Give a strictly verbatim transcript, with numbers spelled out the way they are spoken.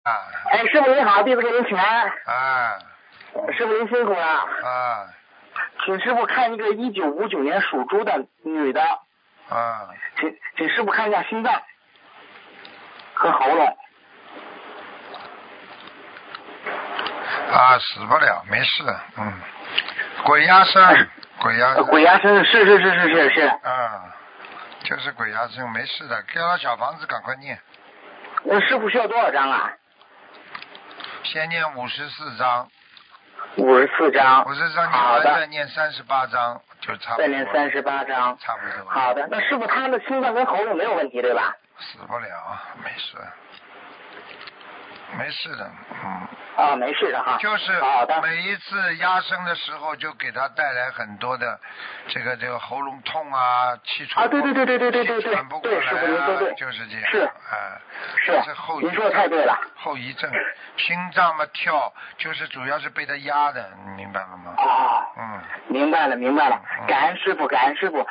啊哎，师傅您好，弟子给您请安。 啊师傅您辛苦了。 啊请师傅看一个一九五九年属猪的女的， 啊！ 请请师傅看一下心脏和喉咙。 啊，死不了，没事的，嗯。鬼压身，鬼压呃鬼压身，是是是是是是。 啊，就是鬼压身，没事的，给他小房子赶快念。 那师傅需要多少张啊？ 先念五十四章， 五十四张。 五十四章念好的。 完再念三十八章，就差不多。 再念三十八张。 差不多。 好的，那师傅他的心脏跟喉咙没有问题对吧？ 死不了，没事，没事的，嗯。 啊，没事的哈。 就是好的。 每一次压身的时候，就给他带来很多的这个这个喉咙痛啊，气喘啊，对对对对对对对对， 喘不过对，师傅您来啊， 说对， 就是这样。 是， 啊， 是， 是后遗您说的太对了。 后遗症，心脏嘛跳，就是主要是被他压的，你明白了吗？ 啊， 嗯。 明白了明白了，感恩师傅感恩师傅。